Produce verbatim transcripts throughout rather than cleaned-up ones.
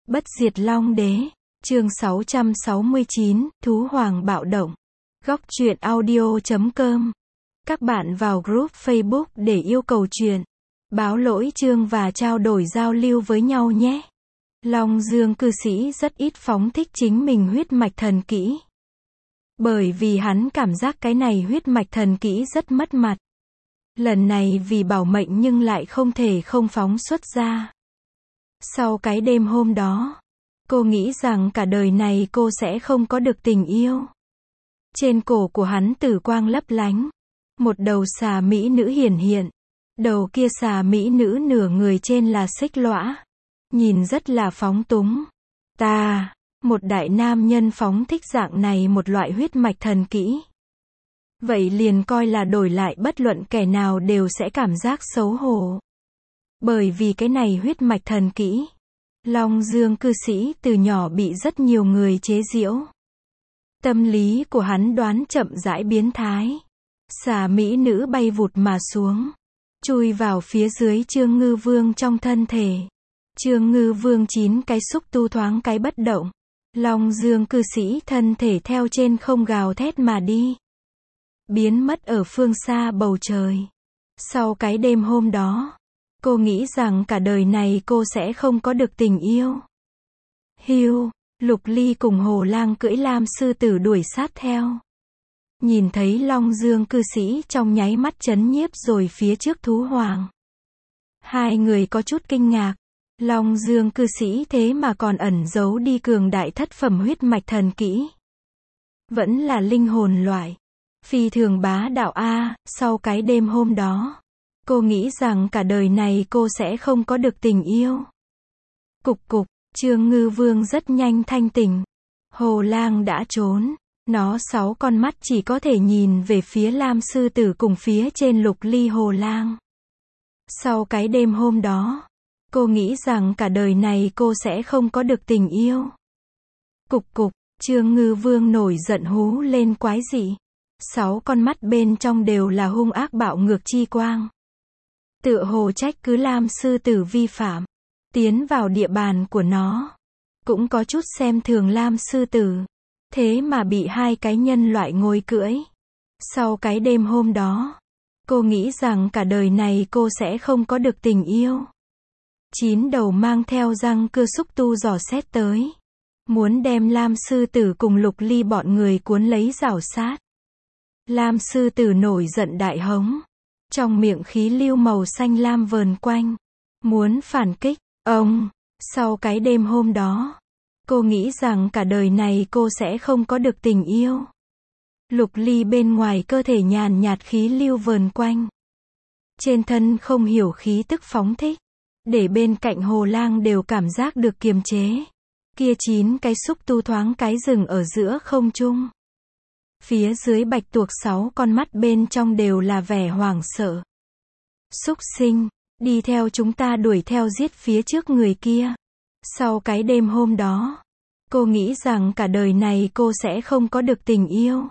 Bất diệt Long Đế, chương sáu trăm sáu mươi chín, Thú Hoàng bạo động. Góc truyện audio chấm com. Các bạn vào group Facebook để yêu cầu truyện, báo lỗi chương và trao đổi giao lưu với nhau nhé. Long Dương cư sĩ rất ít phóng thích chính mình huyết mạch thần kỹ. Bởi vì hắn cảm giác cái này huyết mạch thần kỹ rất mất mặt. Lần này vì bảo mệnh nhưng lại không thể không phóng xuất ra. Sau cái đêm hôm đó, cô nghĩ rằng cả đời này cô sẽ không có được tình yêu. Trên cổ của hắn tử quang lấp lánh. Một đầu xà mỹ nữ hiển hiện. Đầu kia xà mỹ nữ nửa người trên là xích lõa. Nhìn rất là phóng túng. Ta, một đại nam nhân phóng thích dạng này một loại huyết mạch thần kỹ. Vậy liền coi là đổi lại bất luận kẻ nào đều sẽ cảm giác xấu hổ. Bởi vì cái này huyết mạch thần kỹ. Long Dương cư sĩ từ nhỏ bị rất nhiều người chế giễu. Tâm lý của hắn đoán chậm rãi biến thái. Xà mỹ nữ bay vụt mà xuống. Chui vào phía dưới Trương Ngư Vương trong thân thể. Trương Ngư Vương chín cái xúc tu thoáng cái bất động. Long Dương cư sĩ thân thể theo trên không gào thét mà đi. Biến mất ở phương xa bầu trời. Sau cái đêm hôm đó, cô nghĩ rằng cả đời này cô sẽ không có được tình yêu. Hiu, Lục Ly cùng Hồ Lang cưỡi lam sư tử đuổi sát theo. Nhìn thấy Long Dương cư sĩ trong nháy mắt chấn nhiếp rồi phía trước thú hoàng. Hai người có chút kinh ngạc. Long Dương cư sĩ thế mà còn ẩn giấu đi cường đại thất phẩm huyết mạch thần kỹ. Vẫn là linh hồn loại. Phi thường bá đạo a. Sau cái đêm hôm đó, cô nghĩ rằng cả đời này cô sẽ không có được tình yêu. Cục cục, Trương Ngư Vương rất nhanh thanh tỉnh. Hồ Lang đã trốn. Nó sáu con mắt chỉ có thể nhìn về phía lam sư tử cùng phía trên Lục Ly Hồ Lang. Sau cái đêm hôm đó, cô nghĩ rằng cả đời này cô sẽ không có được tình yêu. Cục cục, Trương Ngư Vương nổi giận hú lên quái dị. Sáu con mắt bên trong đều là hung ác bạo ngược chi quang. Tựa hồ trách cứ lam sư tử vi phạm. Tiến vào địa bàn của nó. Cũng có chút xem thường lam sư tử. Thế mà bị hai cái nhân loại ngồi cưỡi. Sau cái đêm hôm đó, cô nghĩ rằng cả đời này cô sẽ không có được tình yêu. Chín đầu mang theo răng cưa xúc tu dò xét tới. Muốn đem lam sư tử cùng Lục Ly bọn người cuốn lấy rảo sát. Lam sư tử nổi giận đại hống. Trong miệng khí lưu màu xanh lam vờn quanh. Muốn phản kích. Ông, sau cái đêm hôm đó, cô nghĩ rằng cả đời này cô sẽ không có được tình yêu. Lục Ly bên ngoài cơ thể nhàn nhạt khí lưu vờn quanh. Trên thân không hiểu khí tức phóng thích. Để bên cạnh Hồ Lang đều cảm giác được kiềm chế. Kia chín cái xúc tu thoáng cái rừng ở giữa không trung. Phía dưới bạch tuộc sáu con mắt bên trong đều là vẻ hoảng sợ. Xúc sinh, đi theo chúng ta đuổi theo giết phía trước người kia. Sau cái đêm hôm đó, cô nghĩ rằng cả đời này cô sẽ không có được tình yêu.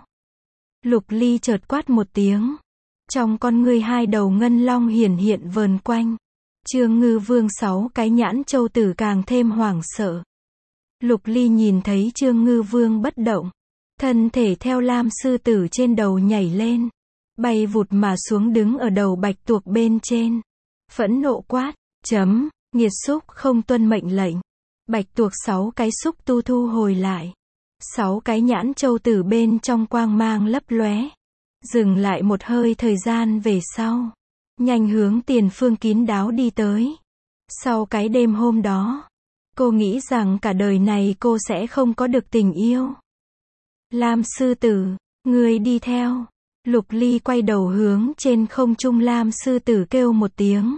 Lục Ly chợt quát một tiếng. Trong con ngươi hai đầu ngân long hiển hiện vờn quanh. Trương Ngư Vương sáu cái nhãn châu tử càng thêm hoảng sợ. Lục Ly nhìn thấy Trương Ngư Vương bất động. Thân thể theo lam sư tử trên đầu nhảy lên. Bay vụt mà xuống đứng ở đầu bạch tuộc bên trên. Phẫn nộ quát, chấm, nghiệt xúc không tuân mệnh lệnh. Bạch tuộc sáu cái xúc tu thu hồi lại. Sáu cái nhãn châu tử bên trong quang mang lấp lóe. Dừng lại một hơi thời gian về sau. Nhanh hướng tiền phương kín đáo đi tới. Sau cái đêm hôm đó, cô nghĩ rằng cả đời này cô sẽ không có được tình yêu. Lam sư tử, người đi theo. Lục Ly quay đầu hướng trên không trung lam sư tử kêu một tiếng.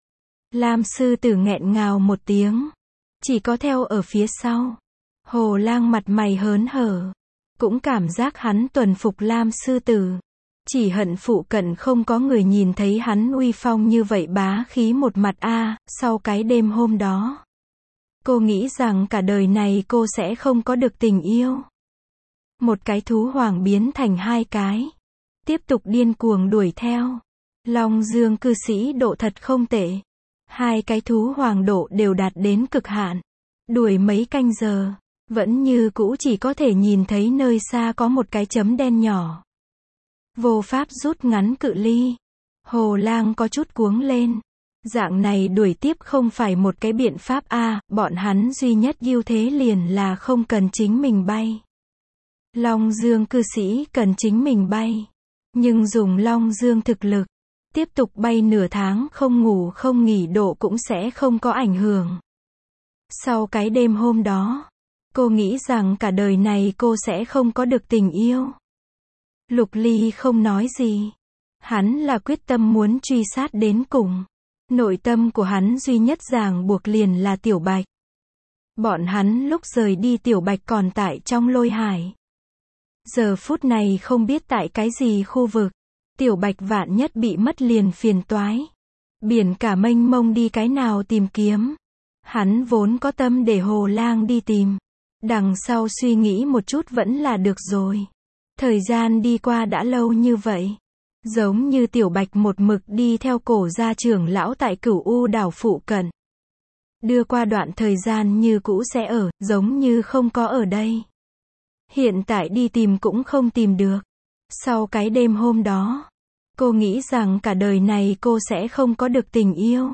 Lam sư tử nghẹn ngào một tiếng. Chỉ có theo ở phía sau. Hồ Lang mặt mày hớn hở. Cũng cảm giác hắn tuần phục lam sư tử. Chỉ hận phụ cận không có người nhìn thấy hắn uy phong như vậy bá khí một mặt a. Sau cái đêm hôm đó, cô nghĩ rằng cả đời này cô sẽ không có được tình yêu. Một cái thú hoàng biến thành hai cái. Tiếp tục điên cuồng đuổi theo. Long Dương cư sĩ độ thật không tệ. Hai cái thú hoàng độ đều đạt đến cực hạn. Đuổi mấy canh giờ, vẫn như cũ chỉ có thể nhìn thấy nơi xa có một cái chấm đen nhỏ. Vô pháp rút ngắn cự ly. Hồ Lang có chút cuống lên. Dạng này đuổi tiếp không phải một cái biện pháp a, bọn hắn duy nhất ưu thế liền là không cần chính mình bay. Long Dương cư sĩ cần chính mình bay. Nhưng dùng Long Dương thực lực, tiếp tục bay nửa tháng không ngủ không nghỉ độ cũng sẽ không có ảnh hưởng. Sau cái đêm hôm đó, cô nghĩ rằng cả đời này cô sẽ không có được tình yêu. Lục Ly không nói gì. Hắn là quyết tâm muốn truy sát đến cùng. Nội tâm của hắn duy nhất ràng buộc liền là Tiểu Bạch. Bọn hắn lúc rời đi Tiểu Bạch còn tại trong lôi hải. Giờ phút này không biết tại cái gì khu vực, Tiểu Bạch vạn nhất bị mất liền phiền toái. Biển cả mênh mông đi cái nào tìm kiếm. Hắn vốn có tâm để Hồ Lang đi tìm. Đằng sau suy nghĩ một chút vẫn là được rồi. Thời gian đi qua đã lâu như vậy. Giống như Tiểu Bạch một mực đi theo Cổ gia trưởng lão tại Cửu U đảo phụ cận. Đưa qua đoạn thời gian như cũ sẽ ở, giống như không có ở đây. Hiện tại đi tìm cũng không tìm được. Sau cái đêm hôm đó, cô nghĩ rằng cả đời này cô sẽ không có được tình yêu.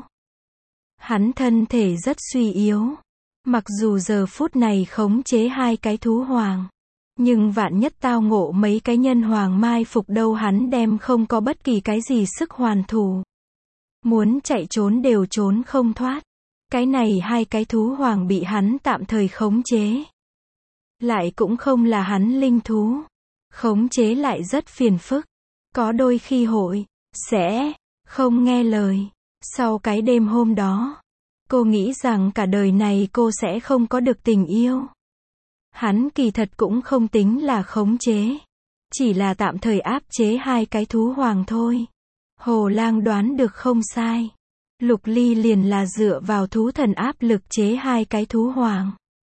Hắn thân thể rất suy yếu. Mặc dù giờ phút này khống chế hai cái thú hoàng. Nhưng vạn nhất tao ngộ mấy cái nhân hoàng mai phục đâu hắn đem không có bất kỳ cái gì sức hoàn thủ. Muốn chạy trốn đều trốn không thoát. Cái này hai cái thú hoàng bị hắn tạm thời khống chế. Lại cũng không là hắn linh thú. Khống chế lại rất phiền phức. Có đôi khi hội, sẽ, không nghe lời. Sau cái đêm hôm đó, cô nghĩ rằng cả đời này cô sẽ không có được tình yêu. Hắn kỳ thật cũng không tính là khống chế. Chỉ là tạm thời áp chế hai cái thú hoàng thôi. Hồ Lang đoán được không sai. Lục Ly liền là dựa vào thú thần áp lực chế hai cái thú hoàng.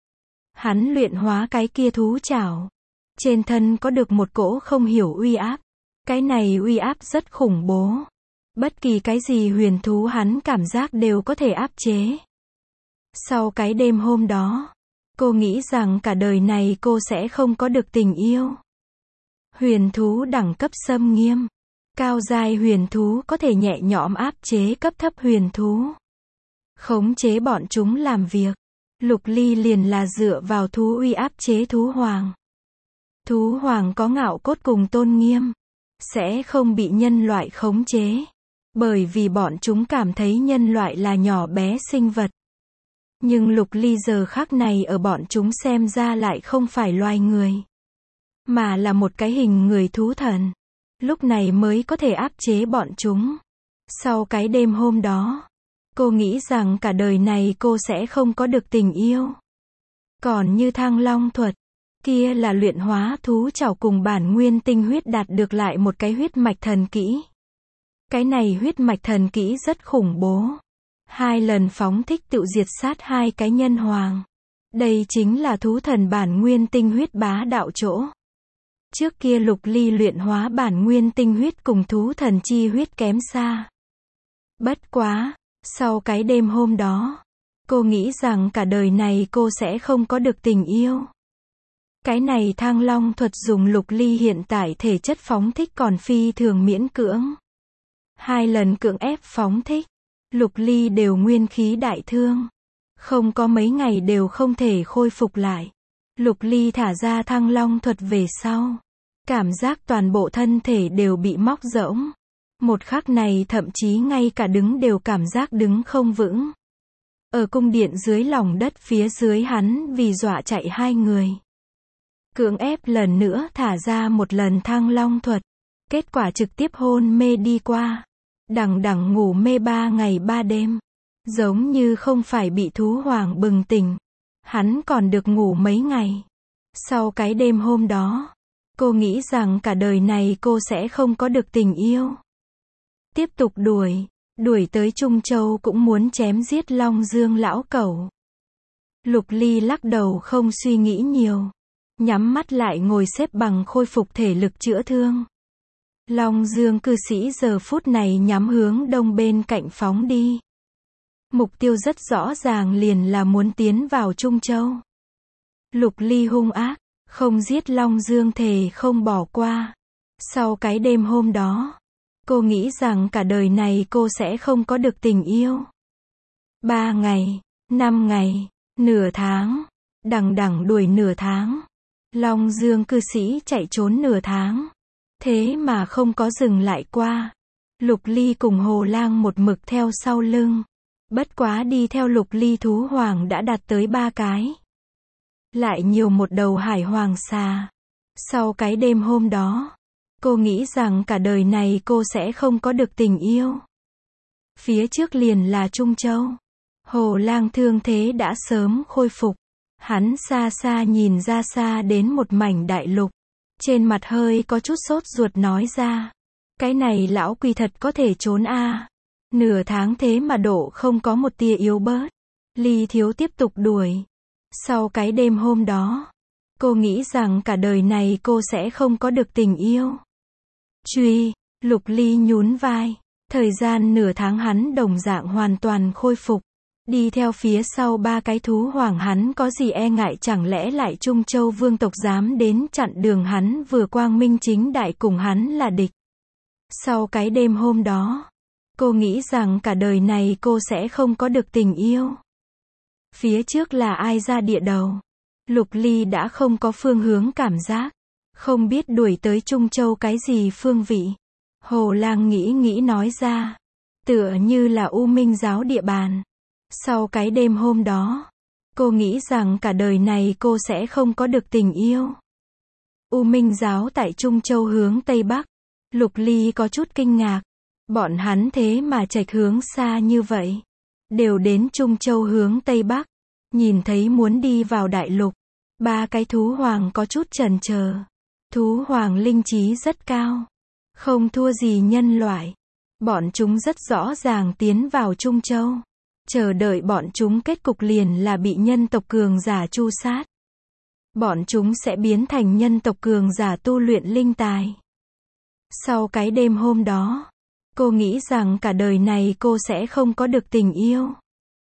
Hắn luyện hóa cái kia thú chảo. Trên thân có được một cỗ không hiểu uy áp. Cái này uy áp rất khủng bố. Bất kỳ cái gì huyền thú hắn cảm giác đều có thể áp chế. Sau cái đêm hôm đó, cô nghĩ rằng cả đời này cô sẽ không có được tình yêu. Huyền thú đẳng cấp xâm nghiêm. Cao giai huyền thú có thể nhẹ nhõm áp chế cấp thấp huyền thú. Khống chế bọn chúng làm việc. Lục Ly liền là dựa vào thú uy áp chế thú hoàng. Thú hoàng có ngạo cốt cùng tôn nghiêm. Sẽ không bị nhân loại khống chế. Bởi vì bọn chúng cảm thấy nhân loại là nhỏ bé sinh vật. Nhưng Lục Ly giờ khắc này ở bọn chúng xem ra lại không phải loài người. Mà là một cái hình người thú thần. Lúc này mới có thể áp chế bọn chúng. Sau cái đêm hôm đó, cô nghĩ rằng cả đời này cô sẽ không có được tình yêu. Còn như Thăng Long thuật, kia là luyện hóa thú chảo cùng bản nguyên tinh huyết đạt được lại một cái huyết mạch thần kỹ. Cái này huyết mạch thần kỹ rất khủng bố. Hai lần phóng thích tự diệt sát hai cái nhân hoàng. Đây chính là thú thần bản nguyên tinh huyết bá đạo chỗ. Trước kia Lục Ly luyện hóa bản nguyên tinh huyết cùng thú thần chi huyết kém xa. Bất quá, sau cái đêm hôm đó, cô nghĩ rằng cả đời này cô sẽ không có được tình yêu. Cái này Thăng Long thuật dùng Lục Ly hiện tại thể chất phóng thích còn phi thường miễn cưỡng. Hai lần cưỡng ép phóng thích, Lục Ly đều nguyên khí đại thương. Không có mấy ngày đều không thể khôi phục lại. Lục Ly thả ra Thăng Long thuật về sau. Cảm giác toàn bộ thân thể đều bị móc rỗng. Một khắc này thậm chí ngay cả đứng đều cảm giác đứng không vững. Ở cung điện dưới lòng đất phía dưới hắn vì dọa chạy hai người. Cưỡng ép lần nữa thả ra một lần Thăng Long thuật. Kết quả trực tiếp hôn mê đi qua. Đằng đằng ngủ mê ba ngày ba đêm. Giống như không phải bị thú hoàng bừng tỉnh. Hắn còn được ngủ mấy ngày. Sau cái đêm hôm đó, cô nghĩ rằng cả đời này cô sẽ không có được tình yêu. Tiếp tục đuổi, đuổi tới Trung Châu cũng muốn chém giết Long Dương lão cẩu. Lục Ly lắc đầu không suy nghĩ nhiều. Nhắm mắt lại ngồi xếp bằng khôi phục thể lực chữa thương. Long Dương cư sĩ giờ phút này nhắm hướng đông bên cạnh phóng đi. Mục tiêu rất rõ ràng liền là muốn tiến vào Trung Châu. Lục Ly hung ác, không giết Long Dương thề không bỏ qua. Sau cái đêm hôm đó, cô nghĩ rằng cả đời này cô sẽ không có được tình yêu. Ba ngày, năm ngày, nửa tháng, đằng đằng đuổi nửa tháng. Long Dương cư sĩ chạy trốn nửa tháng. Thế mà không có dừng lại qua. Lục Ly cùng Hồ Lang một mực theo sau lưng. Bất quá đi theo Lục Ly thú hoàng đã đạt tới ba cái. Lại nhiều một đầu hải hoàng xà. Sau cái đêm hôm đó, cô nghĩ rằng cả đời này cô sẽ không có được tình yêu. Phía trước liền là Trung Châu. Hồ Lang thương thế đã sớm khôi phục. Hắn xa xa nhìn ra xa đến một mảnh đại lục. Trên mặt hơi có chút sốt ruột nói ra. Cái này lão quỷ thật có thể trốn a à. Nửa tháng thế mà độ không có một tia yếu bớt. Ly thiếu tiếp tục đuổi. Sau cái đêm hôm đó, cô nghĩ rằng cả đời này cô sẽ không có được tình yêu. Truy, Lục Ly nhún vai. Thời gian nửa tháng hắn đồng dạng hoàn toàn khôi phục. Đi theo phía sau ba cái thú hoàng hắn có gì e ngại, chẳng lẽ lại Trung Châu vương tộc dám đến chặn đường hắn vừa quang minh chính đại cùng hắn là địch. Sau cái đêm hôm đó, cô nghĩ rằng cả đời này cô sẽ không có được tình yêu. Phía trước là ai ra địa đầu. Lục Ly đã không có phương hướng cảm giác. Không biết đuổi tới Trung Châu cái gì phương vị. Hồ Lang nghĩ nghĩ nói ra. Tựa như là U Minh giáo địa bàn. Sau cái đêm hôm đó, cô nghĩ rằng cả đời này cô sẽ không có được tình yêu. U Minh giáo tại Trung Châu hướng Tây Bắc. Lục Ly có chút kinh ngạc. Bọn hắn thế mà chệch hướng xa như vậy. Đều đến Trung Châu hướng Tây Bắc. Nhìn thấy muốn đi vào đại lục. Ba cái thú hoàng có chút chần chờ. Thú hoàng linh trí rất cao. Không thua gì nhân loại. Bọn chúng rất rõ ràng tiến vào Trung Châu. Chờ đợi bọn chúng kết cục liền là bị nhân tộc cường giả tru sát. Bọn chúng sẽ biến thành nhân tộc cường giả tu luyện linh tài. Sau cái đêm hôm đó, cô nghĩ rằng cả đời này cô sẽ không có được tình yêu.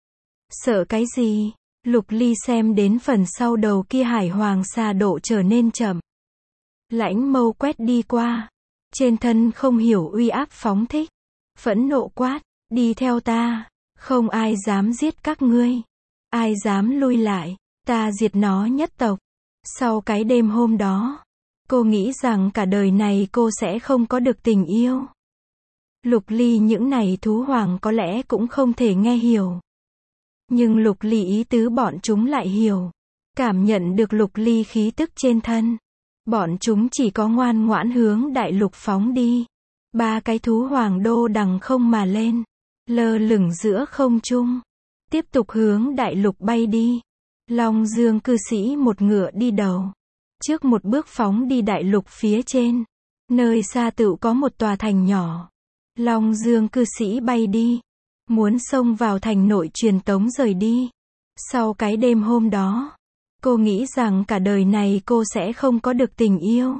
Sợ cái gì? Lục Ly xem đến phần sau đầu kia hải hoàng xà độ trở nên chậm. Lãnh mâu quét đi qua. Trên thân không hiểu uy áp phóng thích. Phẫn nộ quát, đi theo ta. Không ai dám giết các ngươi. Ai dám lui lại, ta diệt nó nhất tộc. Sau cái đêm hôm đó, cô nghĩ rằng cả đời này cô sẽ không có được tình yêu. Lục Ly những này thú hoàng có lẽ cũng không thể nghe hiểu. Nhưng Lục Ly ý tứ bọn chúng lại hiểu. Cảm nhận được Lục Ly khí tức trên thân. Bọn chúng chỉ có ngoan ngoãn hướng đại lục phóng đi. Ba cái thú hoàng đô đằng không mà lên. Lơ lửng giữa không trung. Tiếp tục hướng đại lục bay đi. Long Dương cư sĩ một ngựa đi đầu. Trước một bước phóng đi đại lục phía trên. Nơi xa tựu có một tòa thành nhỏ. Long Dương cư sĩ bay đi. Muốn xông vào thành nội truyền tống rời đi. Sau cái đêm hôm đó, cô nghĩ rằng cả đời này cô sẽ không có được tình yêu.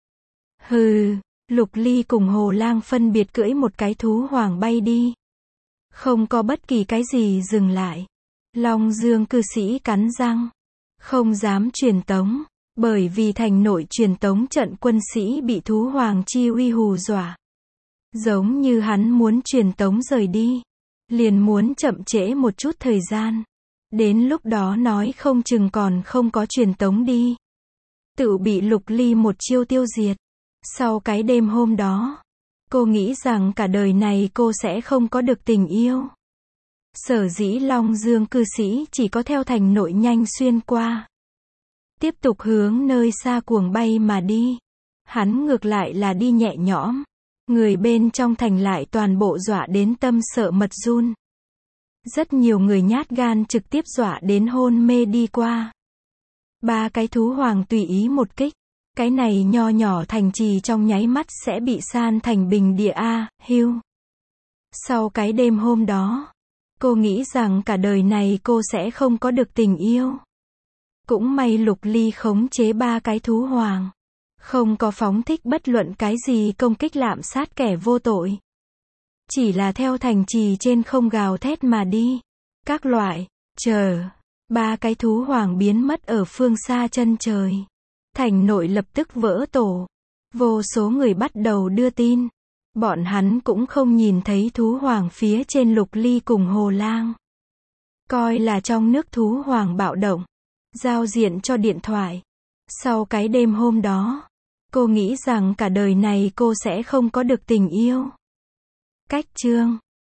Hừ, Lục Ly cùng Hồ Lang phân biệt cưỡi một cái thú hoàng bay đi. Không có bất kỳ cái gì dừng lại. Long Dương cư sĩ cắn răng. Không dám truyền tống. Bởi vì thành nội truyền tống trận quân sĩ bị thú hoàng chi uy hù dọa. Giống như hắn muốn truyền tống rời đi. Liền muốn chậm trễ một chút thời gian. Đến lúc đó nói không chừng còn không có truyền tống đi. Tự bị Lục Ly một chiêu tiêu diệt. Sau cái đêm hôm đó, cô nghĩ rằng cả đời này cô sẽ không có được tình yêu. Sở dĩ Long Dương cư sĩ chỉ có theo thành nội nhanh xuyên qua. Tiếp tục hướng nơi xa cuồng bay mà đi. Hắn ngược lại là đi nhẹ nhõm. Người bên trong thành lại toàn bộ dọa đến tâm sợ mật run. Rất nhiều người nhát gan trực tiếp dọa đến hôn mê đi qua. Ba cái thú hoàng tùy ý một kích. Cái này nho nhỏ thành trì trong nháy mắt sẽ bị san thành bình địa a, hưu. Sau cái đêm hôm đó, cô nghĩ rằng cả đời này cô sẽ không có được tình yêu. Cũng may Lục Ly khống chế ba cái thú hoàng. Không có phóng thích bất luận cái gì công kích lạm sát kẻ vô tội. Chỉ là theo thành trì trên không gào thét mà đi. Các loại. Chờ. Ba cái thú hoàng biến mất ở phương xa chân trời. Thành nội lập tức vỡ tổ. Vô số người bắt đầu đưa tin. Bọn hắn cũng không nhìn thấy thú hoàng phía trên Lục Ly cùng Hồ Lang. Coi là trong nước thú hoàng bạo động. Giao diện cho điện thoại. Sau cái đêm hôm đó, cô nghĩ rằng cả đời này cô sẽ không có được tình yêu. Cách chương